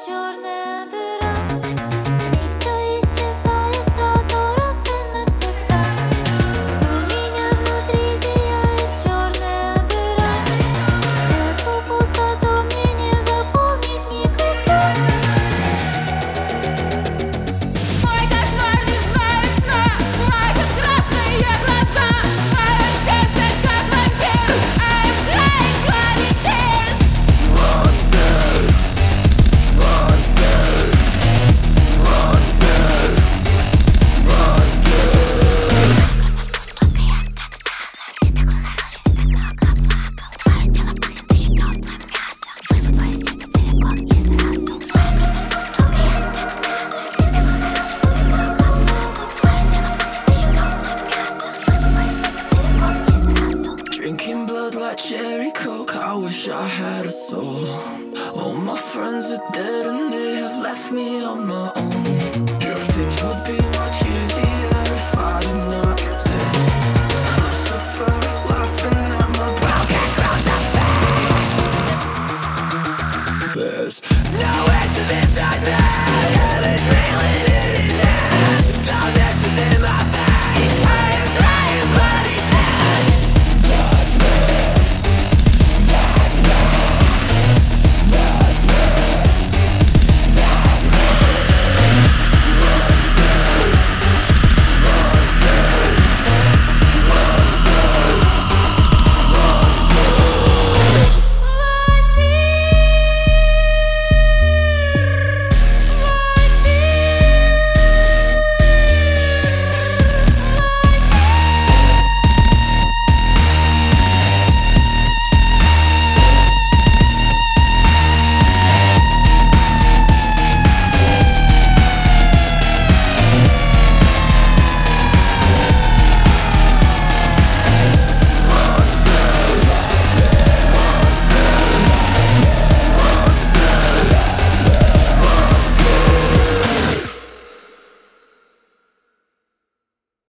черная дыра. В ней все исчезает сразу, раз и навсегда. У меня внутри зияет черная дыра. Эту пустоту мне не заполнить никогда. Мой кошмар не знает сна, мои красные глаза, мое сердце как вампир. I'm crying bloody tears. Сладкая, как сахар. Ты такой хороший, ты так много плакал. Твое тело пахнет еще теплым мясом. Вырву твое сердце целиком и сразу. Твоя кровь на вкус сладкая, как сахар. Ты такой хороший, ты так много плакал. Твое тело пахнет еще теплым мясом. Вырву твое сердце целиком и сразу. Drinking blood like cherry coke, I wish I had a soul. All my friends are dead and they have left me on my own. Your things would be